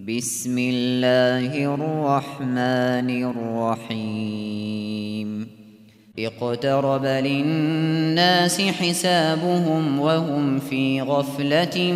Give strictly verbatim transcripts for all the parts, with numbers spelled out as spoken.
بسم الله الرحمن الرحيم اقترب للناس حسابهم وهم في غفلة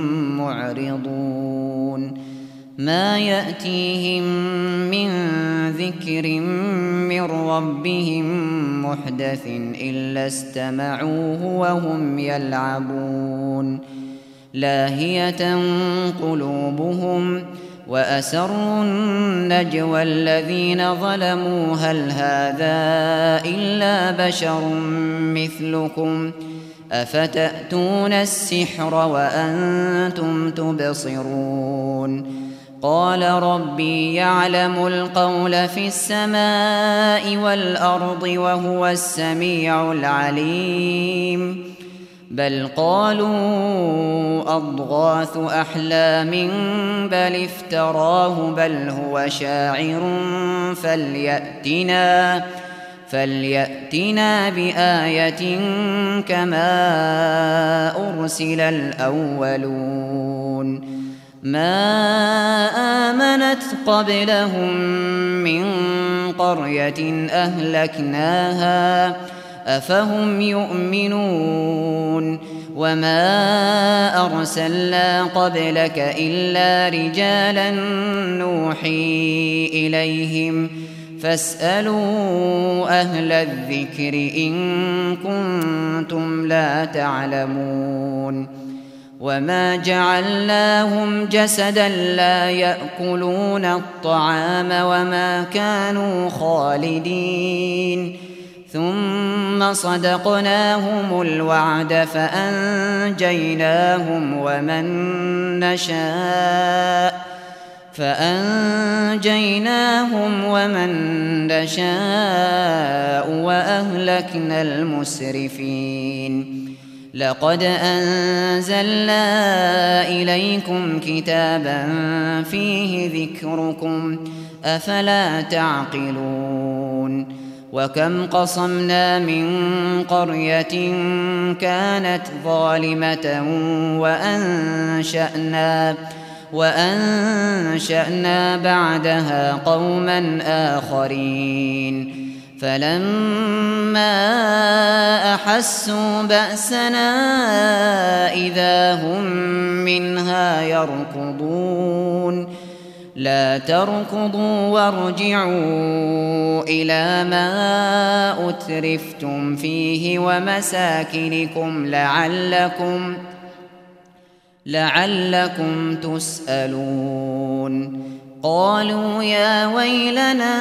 معرضون ما يأتيهم من ذكر من ربهم محدث إلا استمعوه وهم يلعبون لاهية قلوبهم وأسروا النجوى الذين ظلموا هل هذا إلا بشر مثلكم أفتأتون السحر وأنتم تبصرون قال ربي يعلم القول في السماء والأرض وهو السميع العليم بل قالوا أضغاث أحلام بل افتراه بل هو شاعر فليأتنا, فليأتنا بآية كما أرسل الأولون ما آمنت قبلهم من قرية أهلكناها أفهم يؤمنون وما أرسلنا قبلك إلا رجالا نوحي إليهم فاسألوا أهل الذكر إن كنتم لا تعلمون وما جعلناهم جسدا لا يأكلون الطعام وما كانوا خالدين ثم صدقناهم الوعد فأنجيناهم ومن نشاء فأنجيناهم ومن نشاء وأهلكنا المسرفين لقد أنزلنا إليكم كتابا فيه ذكركم أفلا تعقلون وكم قصمنا من قرية كانت ظالمة وأنشأنا, وأنشأنا بعدها قوما آخرين فلما أحسوا بأسنا إذا هم منها يركضون لا تركضوا وارجعوا إلى ما أترفتم فيه ومساكنكم لعلكم, لعلكم تسألون قالوا يا ويلنا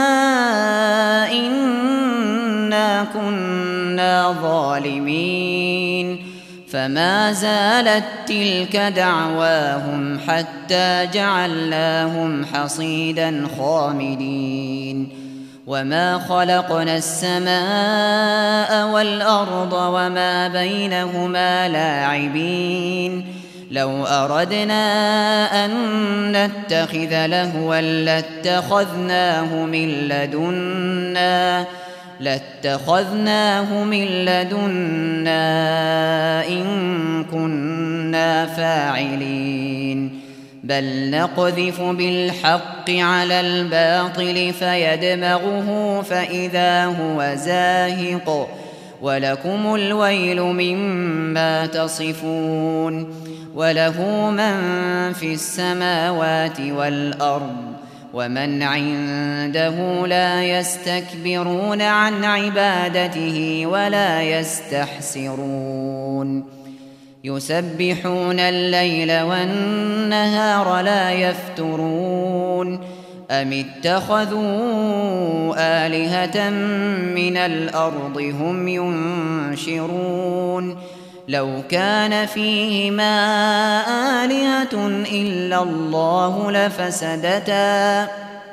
إنا كنا ظالمين فما زالت تلك دعواهم حتى جعلناهم حصيدا خامدين وما خلقنا السماء والأرض وما بينهما لاعبين لو أردنا أن نتخذ لهوا لاتخذناه من لدنا لاتخذناه من لدنا إن كنا فاعلين بل نقذف بالحق على الباطل فيدمغه فإذا هو زاهق ولكم الويل مما تصفون وله من في السماوات والأرض ومن عنده لا يستكبرون عن عبادته ولا يستحسرون يسبحون الليل والنهار لا يفترون أم اتخذوا آلهة من الأرض هم ينشرون لو كان فيهما آلهة إلا الله لفسدتا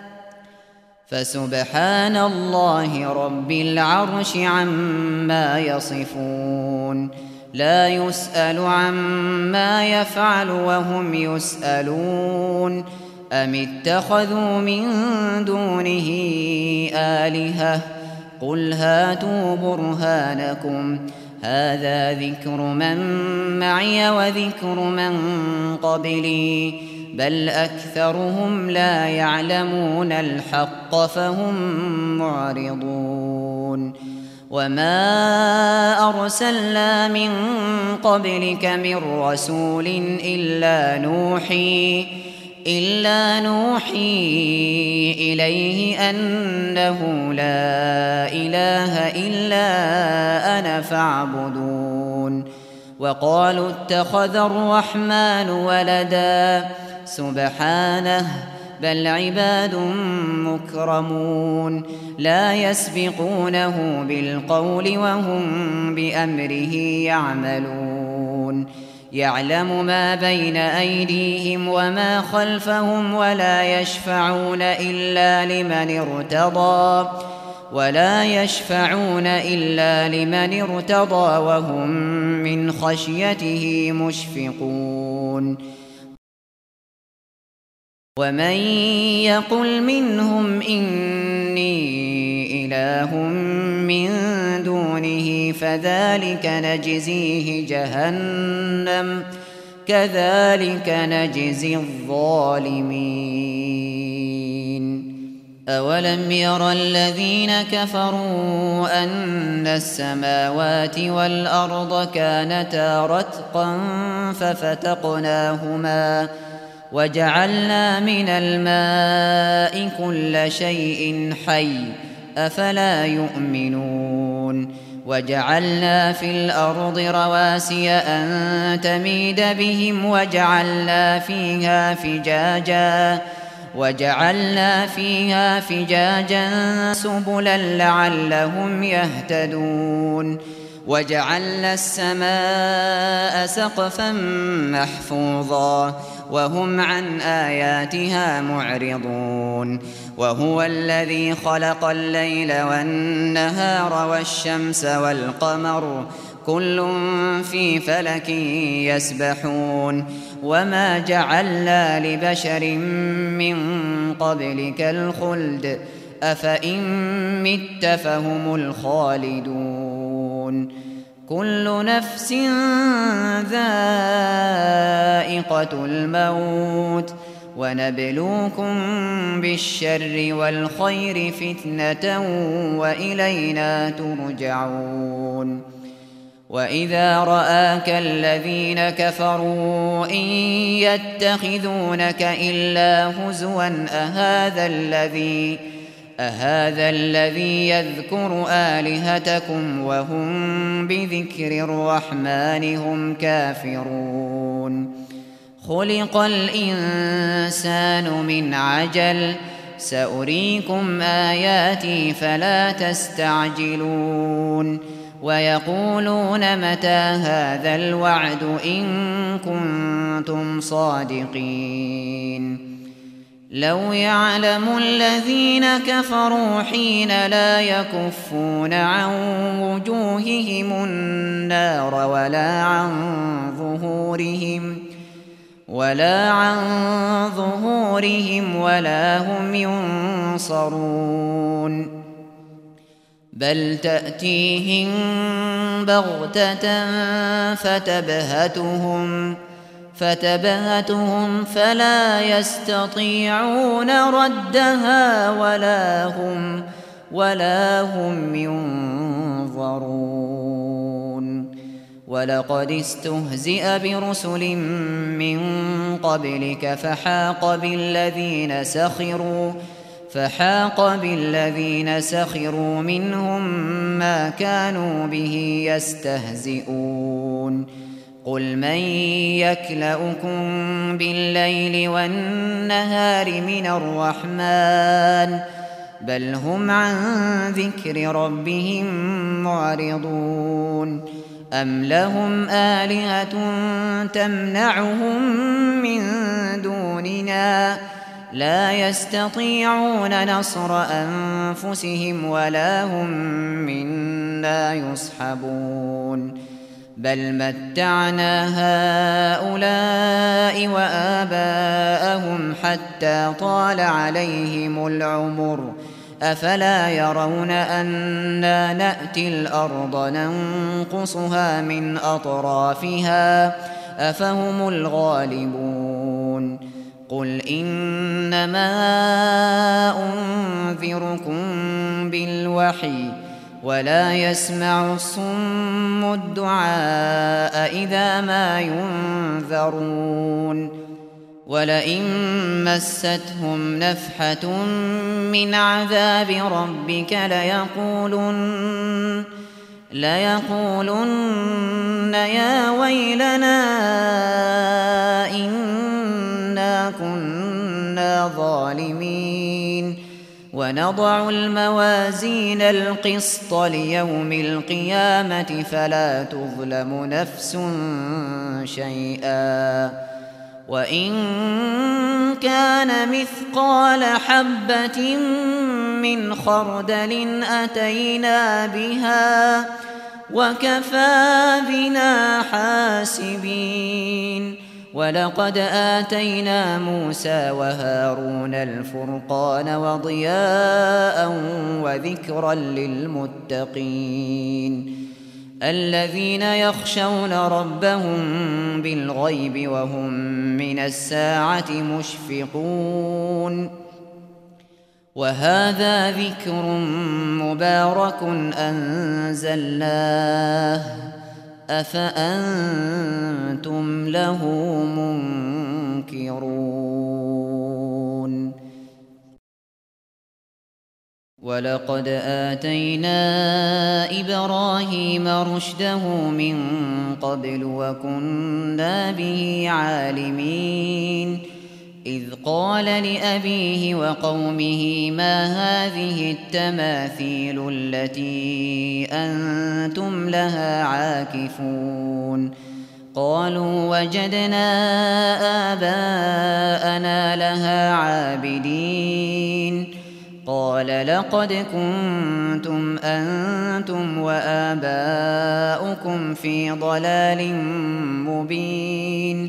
فسبحان الله رب العرش عما يصفون لا يسأل عما يفعل وهم يسألون أم اتخذوا من دونه آلهة قل هاتوا برهانكم هذا ذكر من معي وذكر من قبلي بل أكثرهم لا يعلمون الحق فهم معرضون وما أرسلنا من قبلك من رسول إلا نوحي إلا نوحي إليه أنه لا إله إلا أنا فاعبدون وقالوا اتخذ الرحمن ولدا سبحانه بل عباد مكرمون لا يسبقونه بالقول وهم بأمره يعملون يعلم ما بين أيديهم وما خلفهم ولا يشفعون إلا لمن ارتضى ولا يشفعون إلا لمن ارتضى وهم من خشيته مشفقون ومن يقل منهم إني إله من دونه فذلك نجزيه جهنم كذلك نجزي الظالمين أولم ير الذين كفروا أن السماوات والأرض كانتا رتقا ففتقناهما وجعلنا من الماء كل شيء حي أفلا يؤمنون وجعلنا في الأرض رواسي أن تميد بهم وجعلنا فيها فجاجا وجعلنا فيها فجاجا سبلا لعلهم يهتدون وجعلنا السماء سقفا محفوظا وهم عن آياتها معرضون وهو الذي خلق الليل والنهار والشمس والقمر كل في فلك يسبحون وما جعلنا لبشر من قبلك الخلد أفإن مت فهم الخالدون كل نفس ذائقة الموت ونبلوكم بالشر والخير فتنة وإلينا ترجعون وإذا رآك الذين كفروا إن يتخذونك إلا هزوا أهذا الذي أهذا الذي يذكر آلهتكم وهم بذكر الرحمن هم كافرون خلق الإنسان من عجل سأريكم آياتي فلا تستعجلون ويقولون متى هذا الوعد إن كنتم صادقين لو يعلم الذين كفروا حين لا يكفون عن وجوههم النار ولا عن ظهورهم ولا عن ظهورهم ولا هم ينصرون بل تأتيهم بغتة فتبهتهم فتبهتهم فلا يستطيعون ردها ولا هم ولا هم ينظرون ولقد استهزئ برسل من قبلك فحاق بالذين سخروا فحاق بالذين سخروا منهم ما كانوا به يستهزئون قل من يكلؤكم بالليل والنهار من الرحمن بل هم عن ذكر ربهم معرضون أم لهم آلهة تمنعهم من دوننا لا يستطيعون نصر أنفسهم ولا هم منا يصحبون بل متعنا هؤلاء وآباءهم حتى طال عليهم العمر أفلا يرون أنا نأتي الأرض ننقصها من أطرافها أفهم الغالبون قل إنما أنذركم بالوحي ولا يسمع الصم الدعاء إذا ما ينذرون ولئن مستهم نفحة من عذاب ربك ليقولن ليقولن يا ويلنا إنا كنا ظالمين ونضع الموازين القسط ليوم القيامة فلا تظلم نفس شيئا وإن كان مثقال حبة من خردل أتينا بها وكفى بنا حاسبين ولقد آتينا موسى وهارون الفرقان وضياء وذكرا للمتقين الذين يخشون ربهم بالغيب وهم من الساعة مشفقون وهذا ذكر مبارك أنزلناه أفأنتم له منكرون ولقد آتينا إبراهيم رشده من قبل وكنا به عالمين إذ قال لأبيه وقومه ما هذه التماثيل التي أنتم لها عاكفون قالوا وجدنا آباءنا لها عابدين قال لقد كنتم أنتم وآباؤكم في ضلال مبين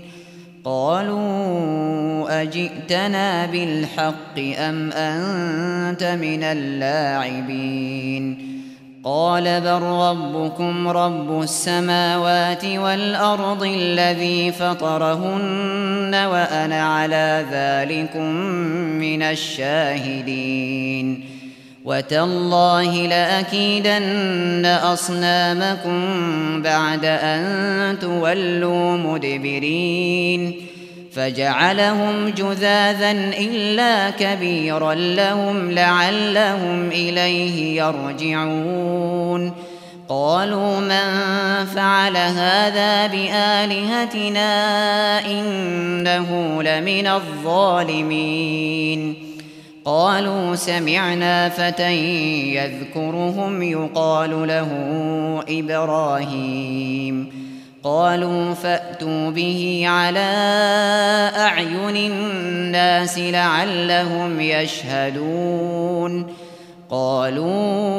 قالوا أجئتنا بالحق أم أنت من اللاعبين قال بل ربكم رب السماوات والأرض الذي فطرهن وأنا على ذلكم من الشاهدين وتالله لأكيدن أصنامكم بعد أن تولوا مدبرين فجعلهم جذاذا إلا كبيرا لهم لعلهم إليه يرجعون قالوا من فعل هذا بآلهتنا إنه لمن الظالمين قالوا سمعنا فتى يذكرهم يقال له إبراهيم قالوا فأتوا به على أعين الناس لعلهم يشهدون قالوا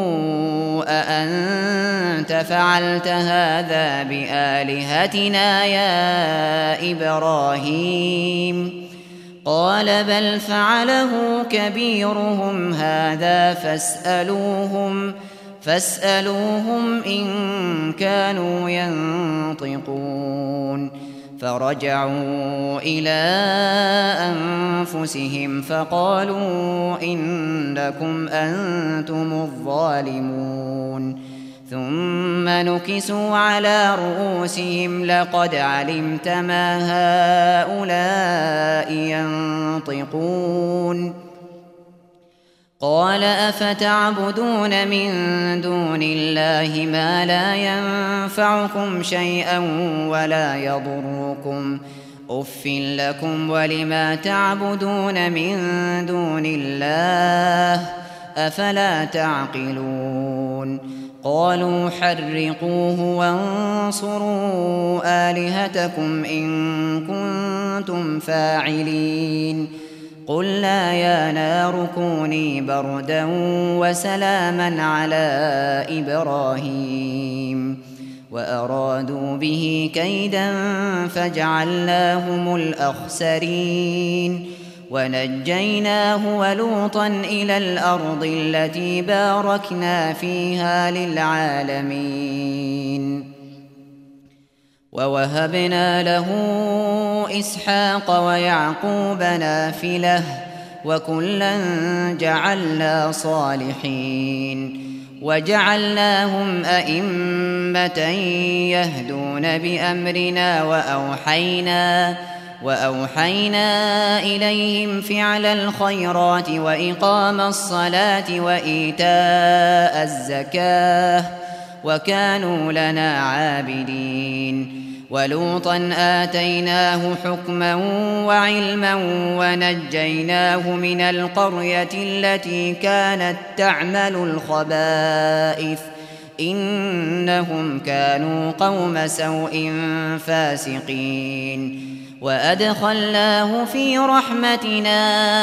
أأنت فعلت هذا بآلهتنا يا إبراهيم قال بل فعله كبيرهم هذا فاسألوهم فاسألوهم إن كانوا ينطقون فرجعوا إلى أنفسهم فقالوا إنكم أنتم الظالمون ثم نكسوا على رؤوسهم لقد علمت ما هؤلاء ينطقون قال أفتعبدون من دون الله ما لا ينفعكم شيئا ولا يضركم أف لكم ولما تعبدون من دون الله أفلا تعقلون قالوا حرقوه وانصروا آلهتكم إن كنتم فاعلين قلنا يا نار كوني بردا وسلاما على إبراهيم وأرادوا به كيدا فجعلناهم الأخسرين ونجيناه ولوطا إلى الأرض التي باركنا فيها للعالمين ووهبنا له إسحاق ويعقوب نافلة وكلا جعلنا صالحين وجعلناهم أئمة يهدون بأمرنا وأوحينا وأوحينا إليهم فعل الخيرات وإقام الصلاة وإيتاء الزكاة وكانوا لنا عابدين ولوطا آتيناه حكما وعلما ونجيناه من القرية التي كانت تعمل الخبائث إنهم كانوا قوم سوء فاسقين وأدخلناه في رحمتنا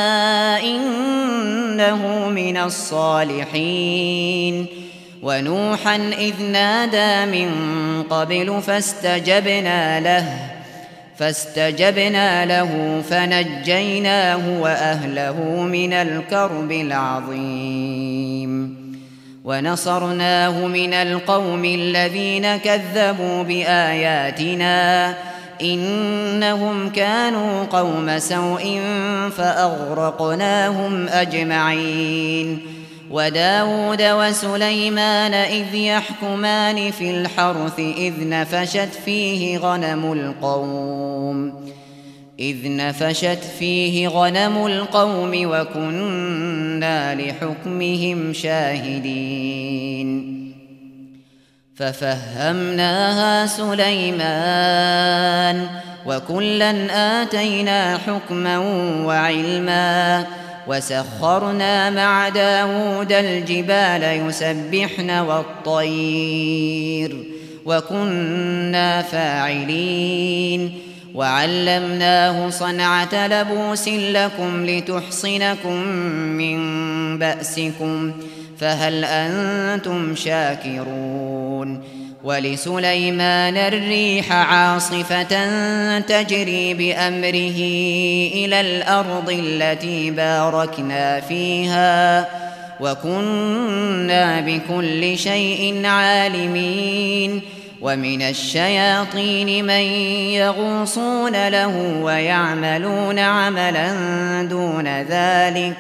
إنه من الصالحين ونوحا إذ نادى من قبل فاستجبنا له فاستجبنا له فنجيناه وأهله من الكرب العظيم ونصرناه من القوم الذين كذبوا بآياتنا إنهم كانوا قوم سوء فأغرقناهم أجمعين وداود وسليمان إذ يحكمان في الحرث إذ نفشت فيه غنم القوم إذ نفشت فيه غنم القوم وكنا لحكمهم شاهدين ففهمناها سليمان وكلا آتينا حكما وعلما وسخرنا مع داود الجبال يسبحن والطير وكنا فاعلين وعلمناه صنعة لبوس لكم لتحصنكم من بأسكم فهل أنتم شاكرون ولسليمان الريح عاصفة تجري بأمره إلى الأرض التي باركنا فيها وكنا بكل شيء عالمين ومن الشياطين من يغوصون له ويعملون عملا دون ذلك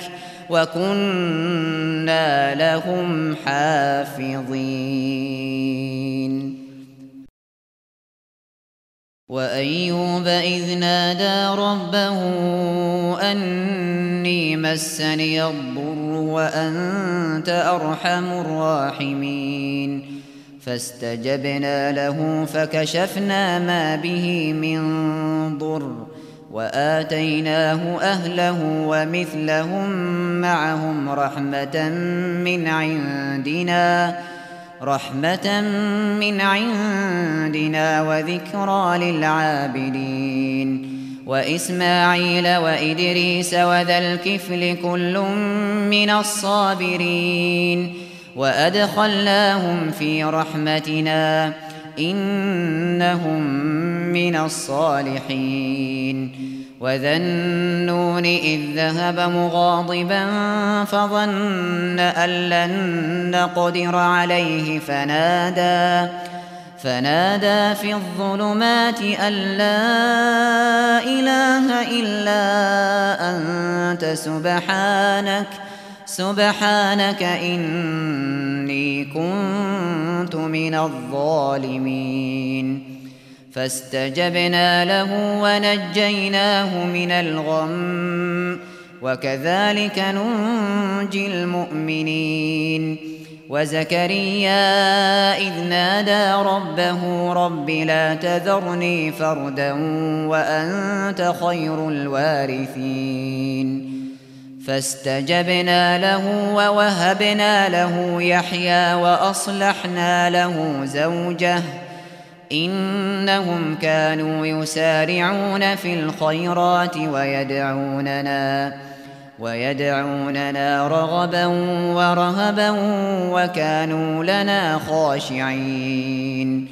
وكنا لهم حافظين وأيوب إذ نادى ربه أني مسني الضر وأنت أرحم الراحمين فاستجبنا له فكشفنا ما به من ضر وآتيناه أهله ومثلهم معهم رحمة من عندنا رحمة من عندنا وذكرى للعابدين وإسماعيل وإدريس وذا الكفل كل من الصابرين وأدخلناهم في رحمتنا إنهم من الصالحين وذا النون إذ ذهب مغاضبا فظن أن لن نقدر عليه فنادى فنادى في الظلمات أن لا إله إلا أنت سبحانك سبحانك إني كنت من الظالمين فاستجبنا له ونجيناه من الغم وكذلك ننجي المؤمنين وزكريا إذ نادى ربه رب لا تذرني فردا وأنت خير الوارثين فاستجبنا له ووهبنا له يحيى وأصلحنا له زوجه إنهم كانوا يسارعون في الخيرات ويدعوننا ويدعوننا رغبا ورهبا وكانوا لنا خاشعين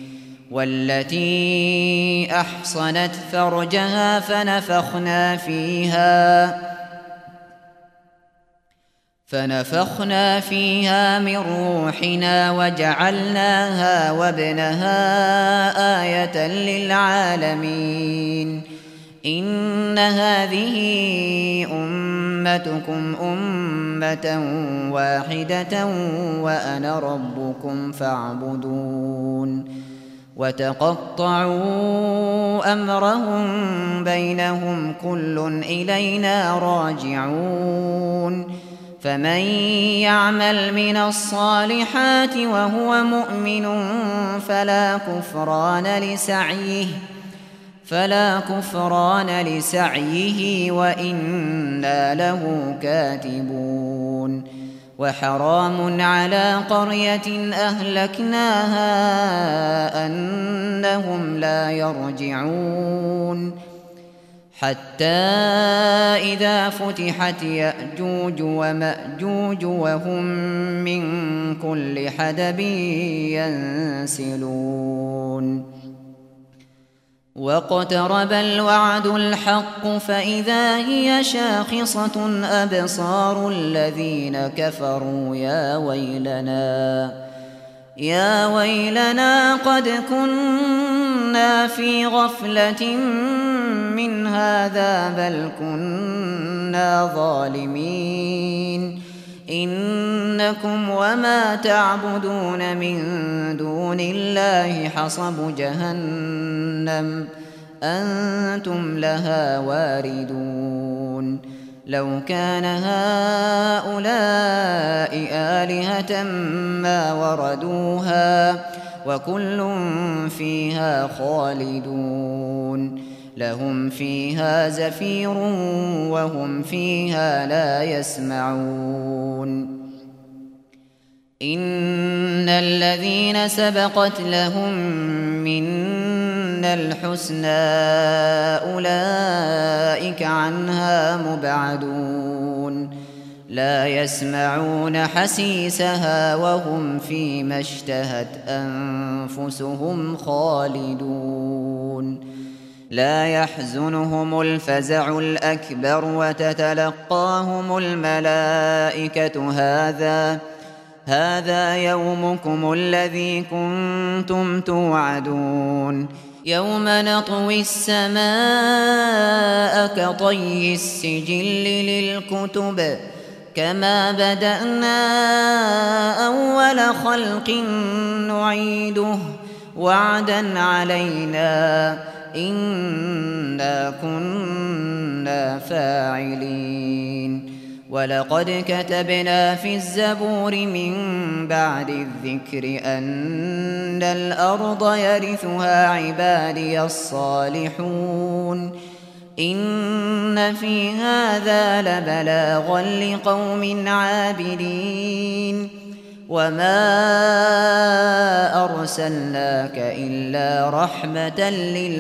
والتي أحصنت فرجها فنفخنا فيها فنفخنا فيها من روحنا وجعلناها وابنها آية للعالمين إن هذه أمتكم أمة واحدة وأنا ربكم فاعبدون وتقطعوا أمرهم بينهم كل إلينا راجعون فمن يعمل من الصالحات وهو مؤمن فلا كفران لسعيه فلا كفران لسعيه وإنا له كاتبون وحرام على قرية أهلكناها أنهم لا يرجعون حتى إذا فتحت يأجوج ومأجوج وهم من كل حدب ينسلون واقترب الوعد الحق فإذا هي شاخصة أبصار الذين كفروا يا ويلنا يا ويلنا قد كنا في غفلة من هذا بل كنا ظالمين إنكم وما تعبدون من دون الله حصب جهنم أنتم لها واردون لو كان هؤلاء آلهة ما وردوها وكل فيها خالدون لهم فيها زفير وهم فيها لا يسمعون إن الذين سبقت لهم منا الحسنى أولئك عنها مبعدون لا يسمعون حسيسها وهم فيما اشتهت أنفسهم خالدون لا يحزنهم الفزع الأكبر وتتلقاهم الملائكة هذا هذا يومكم الذي كنتم توعدون يوم نطوي السماء كطي السجل للكتب كما بدأنا أول خلق نعيده وعدا علينا إنا كنا فاعلين ولقد كتبنا في الزبور من بعد الذكر أن الأرض يرثها عبادي الصالحون إن في هذا لبلاغا لقوم عابدين وما أرسلناك إلا رحمة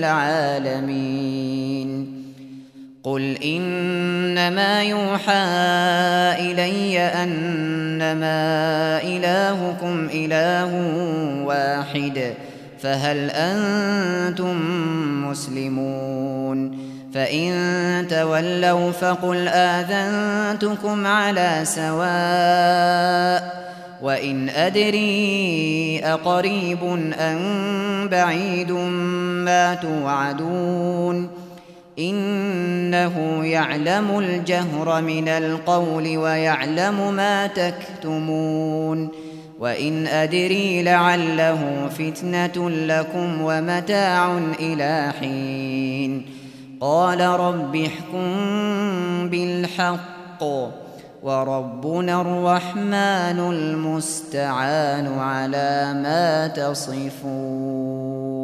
للعالمين قل إنما يوحى إلي أنما إلهكم إله واحد فهل أنتم مسلمون فإن تولوا فقل آذنتكم على سواء وإن أدري أقريب أم بعيد ما توعدون إنه يعلم الجهر من القول ويعلم ما تكتمون وإن أدري لعله فتنة لكم ومتاع إلى حين قال رب احكم بالحق وربنا الرحمن المستعان على ما تصفون.